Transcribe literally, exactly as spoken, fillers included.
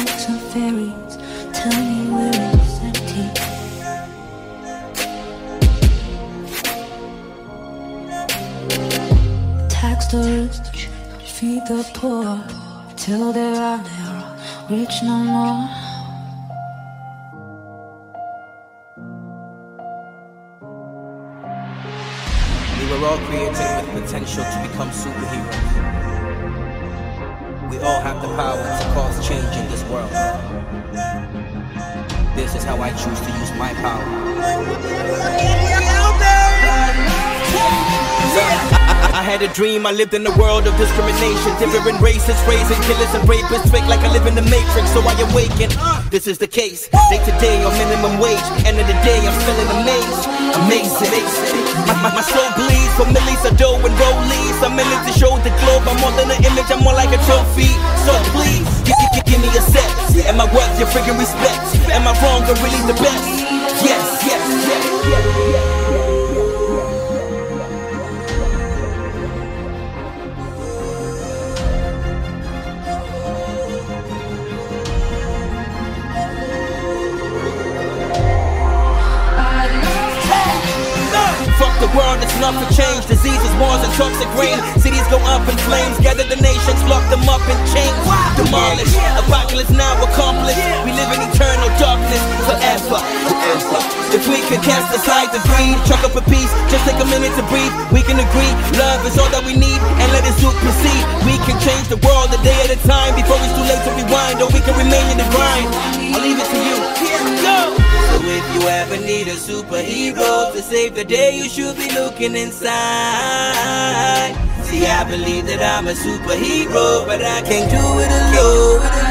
jokes and fairies tell me where it's empty. Tax the rich, feed the poor, till they are never rich no more. We were all created with potential to become superheroes. We all have the power to cause change in this world. This is how I choose to use my power. I had a dream, I lived in a world of discrimination. Different races, raising killers and rapists. Fake like I live in the Matrix, so I awaken. This is the case, day to day on minimum wage. End of the day, I'm still in a maze. Amazing, my, my, my soul bleeds for millies of dough and rollies. I'm in it to show the globe, I'm more than an image, I'm more like a trophy. So please, give, give, give me a set. Am I worth your friggin' respect? Am I wrong or really the best? Yes, yes, yes, yes, yes. Fuck the world, it's not for change. Diseases, wars, and toxic rain. Cities go up in flames. Gather the nations, lock them up in chains. Demolish, apocalypse now accomplished. We live in eternal darkness forever. If we could cast aside the greed, chuck up a piece, just take a minute to breathe. We can agree, love is all that we need, and let it supersede. We can change the world a day at a time before it's too late to rewind, or we can remain in the grind. I'll leave it to you. Here we go. So if you ever need a superhero to save the day, you should be looking inside. See, I believe that I'm a superhero, but I can't do it alone.